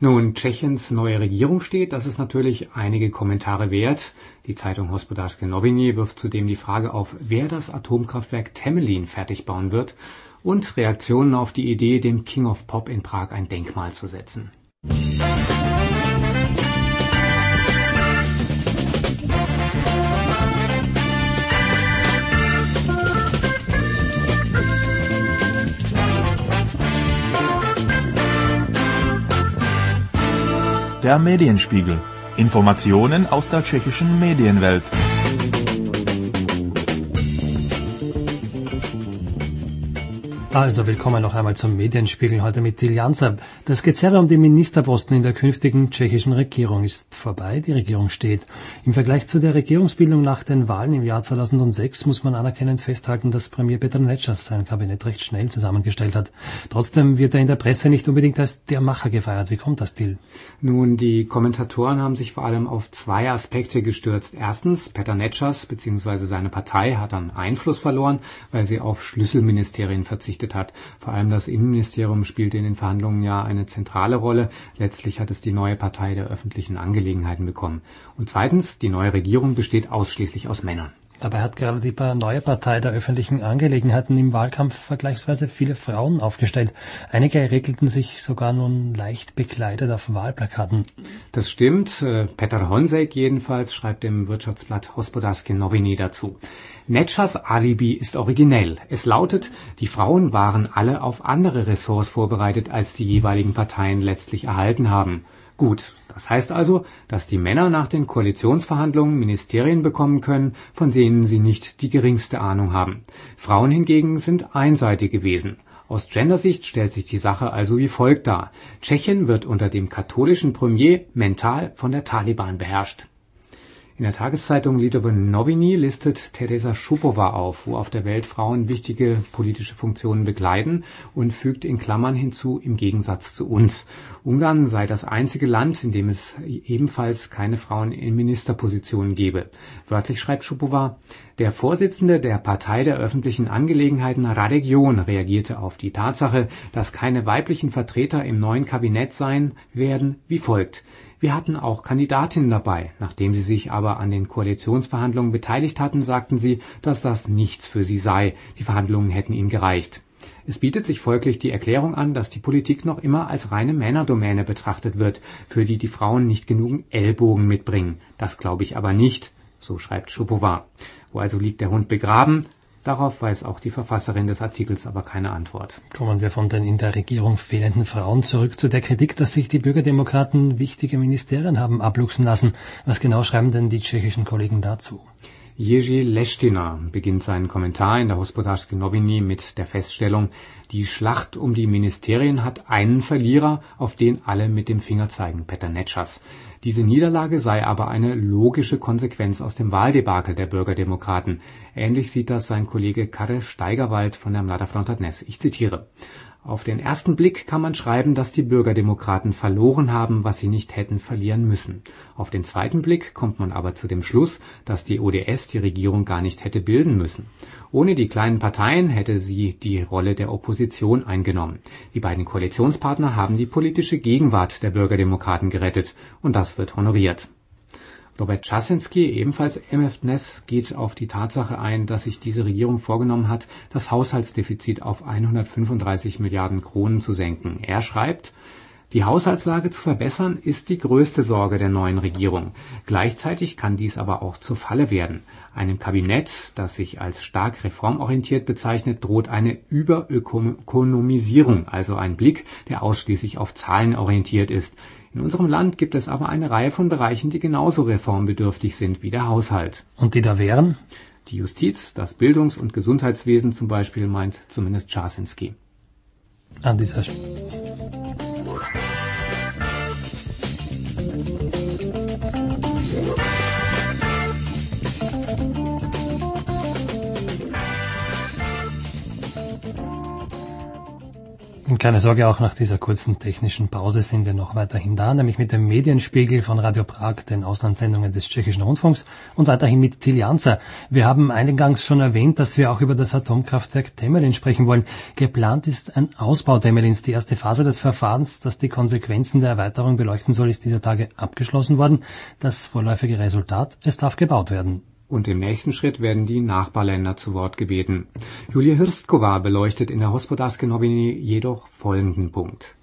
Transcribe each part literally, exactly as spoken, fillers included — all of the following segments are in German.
Nun, Tschechiens neue Regierung steht, das ist natürlich einige Kommentare wert. Die Zeitung Hospodářské noviny wirft zudem die Frage auf, wer das Atomkraftwerk Temelín fertig bauen wird und Reaktionen auf die Idee, dem King of Pop in Prag ein Denkmal zu setzen. Der Medienspiegel. Informationen aus der tschechischen Medienwelt. Also willkommen noch einmal zum Medienspiegel, heute mit Till Jansab. Das Gezerre um die Ministerposten in der künftigen tschechischen Regierung ist vorbei, die Regierung steht. Im Vergleich zu der Regierungsbildung nach den Wahlen im Jahr zweitausendsechs muss man anerkennend festhalten, dass Premier Petr Nečas sein Kabinett recht schnell zusammengestellt hat. Trotzdem wird er in der Presse nicht unbedingt als der Macher gefeiert. Wie kommt das, Till? Nun, die Kommentatoren haben sich vor allem auf zwei Aspekte gestürzt. Erstens, Petr Nečas bzw. seine Partei hat an Einfluss verloren, weil sie auf Schlüsselministerien verzichtet hat. Vor allem das Innenministerium spielte in den Verhandlungen ja eine zentrale Rolle. Letztlich hat es die neue Partei der öffentlichen Angelegenheiten bekommen. Und zweitens, die neue Regierung besteht ausschließlich aus Männern. Dabei hat gerade die neue Partei der öffentlichen Angelegenheiten im Wahlkampf vergleichsweise viele Frauen aufgestellt. Einige regelten sich sogar nun leicht bekleidet auf Wahlplakaten. Das stimmt. Petr Honzek jedenfalls schreibt im Wirtschaftsblatt Hospodářské noviny dazu. Nečas Alibi ist originell. Es lautet, die Frauen waren alle auf andere Ressorts vorbereitet, als die jeweiligen Parteien letztlich erhalten haben. Gut, das heißt also, dass die Männer nach den Koalitionsverhandlungen Ministerien bekommen können, von denen sie nicht die geringste Ahnung haben. Frauen hingegen sind einseitig gewesen. Aus Gendersicht stellt sich die Sache also wie folgt dar. Tschechien wird unter dem katholischen Premier mental von der Taliban beherrscht. In der Tageszeitung Lidové noviny listet Tereza Šupová auf, wo auf der Welt Frauen wichtige politische Funktionen bekleiden, und fügt in Klammern hinzu, im Gegensatz zu uns. Ungarn sei das einzige Land, in dem es ebenfalls keine Frauen in Ministerpositionen gebe. Wörtlich schreibt Šupová, der Vorsitzende der Partei der öffentlichen Angelegenheiten Radegion reagierte auf die Tatsache, dass keine weiblichen Vertreter im neuen Kabinett sein werden, wie folgt. Wir hatten auch Kandidatinnen dabei. Nachdem sie sich aber an den Koalitionsverhandlungen beteiligt hatten, sagten sie, dass das nichts für sie sei. Die Verhandlungen hätten ihnen gereicht. Es bietet sich folglich die Erklärung an, dass die Politik noch immer als reine Männerdomäne betrachtet wird, für die die Frauen nicht genügend Ellbogen mitbringen. Das glaube ich aber nicht, so schreibt Šupová. Wo also liegt der Hund begraben? Darauf weiß auch die Verfasserin des Artikels aber keine Antwort. Kommen wir von den in der Regierung fehlenden Frauen zurück zu der Kritik, dass sich die Bürgerdemokraten wichtige Ministerien haben abluchsen lassen. Was genau schreiben denn die tschechischen Kollegen dazu? Jiří Leština beginnt seinen Kommentar in der Hospodářské noviny mit der Feststellung, die Schlacht um die Ministerien hat einen Verlierer, auf den alle mit dem Finger zeigen, Petr Nečas. Diese Niederlage sei aber eine logische Konsequenz aus dem Wahldebakel der Bürgerdemokraten. Ähnlich sieht das sein Kollege Karel Steigerwald von der Mladá fronta dnes. Ich zitiere. Auf den ersten Blick kann man schreiben, dass die Bürgerdemokraten verloren haben, was sie nicht hätten verlieren müssen. Auf den zweiten Blick kommt man aber zu dem Schluss, dass die O D S die Regierung gar nicht hätte bilden müssen. Ohne die kleinen Parteien hätte sie die Rolle der Opposition eingenommen. Die beiden Koalitionspartner haben die politische Gegenwart der Bürgerdemokraten gerettet, und das wird honoriert. Robert Časinský, ebenfalls M F dnes, geht auf die Tatsache ein, dass sich diese Regierung vorgenommen hat, das Haushaltsdefizit auf hundertfünfunddreißig Milliarden Kronen zu senken. Er schreibt, die Haushaltslage zu verbessern ist die größte Sorge der neuen Regierung. Gleichzeitig kann dies aber auch zur Falle werden. Einem Kabinett, das sich als stark reformorientiert bezeichnet, droht eine Überökonomisierung, also ein Blick, der ausschließlich auf Zahlen orientiert ist. In unserem Land gibt es aber eine Reihe von Bereichen, die genauso reformbedürftig sind wie der Haushalt. Und die da wären? Die Justiz, das Bildungs- und Gesundheitswesen zum Beispiel, meint zumindest Časinský. An dieser Stelle. Keine Sorge, auch nach dieser kurzen technischen Pause sind wir noch weiterhin da, nämlich mit dem Medienspiegel von Radio Prag, den Auslandssendungen des Tschechischen Rundfunks und weiterhin mit Till Janzer. Wir haben eingangs schon erwähnt, dass wir auch über das Atomkraftwerk Temelin sprechen wollen. Geplant ist ein Ausbau Temelins. Die erste Phase des Verfahrens, das die Konsequenzen der Erweiterung beleuchten soll, ist dieser Tage abgeschlossen worden. Das vorläufige Resultat: es darf gebaut werden. Und im nächsten Schritt werden die Nachbarländer zu Wort gebeten. Julia Hrstkova beleuchtet in der Hospodářské noviny jedoch folgenden Punkt.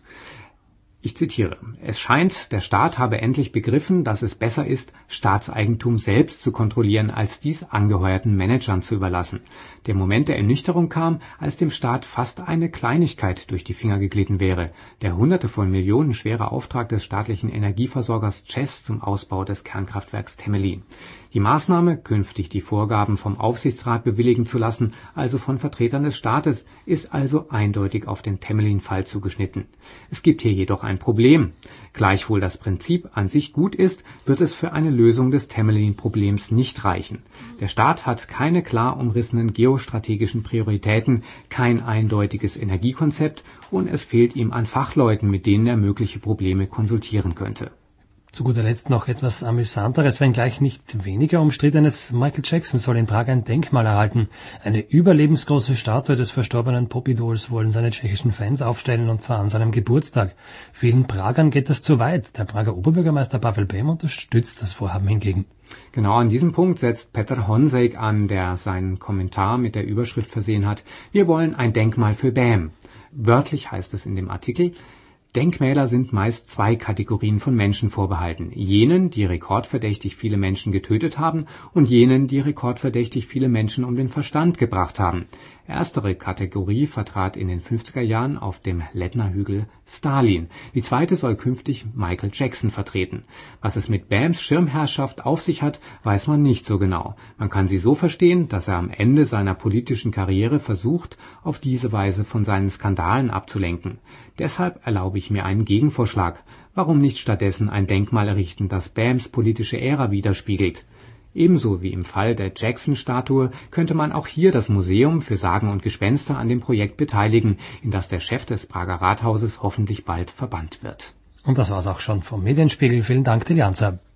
Ich zitiere: Es scheint, der Staat habe endlich begriffen, dass es besser ist, Staatseigentum selbst zu kontrollieren, als dies angeheuerten Managern zu überlassen. Der Moment der Ernüchterung kam, als dem Staat fast eine Kleinigkeit durch die Finger geglitten wäre: der hunderte von Millionen schwere Auftrag des staatlichen Energieversorgers ČEZ zum Ausbau des Kernkraftwerks Temelin. Die Maßnahme, künftig die Vorgaben vom Aufsichtsrat bewilligen zu lassen, also von Vertretern des Staates, ist also eindeutig auf den Temelin-Fall zugeschnitten. Es gibt hier jedoch ein Problem. Gleichwohl das Prinzip an sich gut ist, wird es für eine Lösung des Temelin-Problems nicht reichen. Der Staat hat keine klar umrissenen geostrategischen Prioritäten, kein eindeutiges Energiekonzept und es fehlt ihm an Fachleuten, mit denen er mögliche Probleme konsultieren könnte. Zu guter Letzt noch etwas Amüsanteres, wenngleich nicht weniger umstrittenes. Michael Jackson soll in Prag ein Denkmal erhalten. Eine überlebensgroße Statue des verstorbenen Popidols wollen seine tschechischen Fans aufstellen, und zwar an seinem Geburtstag. Vielen Pragern geht das zu weit. Der Prager Oberbürgermeister Pavel Bém unterstützt das Vorhaben hingegen. Genau an diesem Punkt setzt Petr Honzek an, der seinen Kommentar mit der Überschrift versehen hat: Wir wollen ein Denkmal für Bém. Wörtlich heißt es in dem Artikel: Denkmäler sind meist zwei Kategorien von Menschen vorbehalten: jenen, die rekordverdächtig viele Menschen getötet haben, und jenen, die rekordverdächtig viele Menschen um den Verstand gebracht haben. Erstere Kategorie vertrat in den fünfziger Jahren auf dem Lettner-Hügel Stalin. Die zweite soll künftig Michael Jackson vertreten. Was es mit Bäms Schirmherrschaft auf sich hat, weiß man nicht so genau. Man kann sie so verstehen, dass er am Ende seiner politischen Karriere versucht, auf diese Weise von seinen Skandalen abzulenken. Deshalb erlaube ich mir einen Gegenvorschlag. Warum nicht stattdessen ein Denkmal errichten, das Bäms politische Ära widerspiegelt? Ebenso wie im Fall der Jackson-Statue könnte man auch hier das Museum für Sagen und Gespenster an dem Projekt beteiligen, in das der Chef des Prager Rathauses hoffentlich bald verbannt wird. Und das war's auch schon vom Medienspiegel. Vielen Dank, Till Janzer.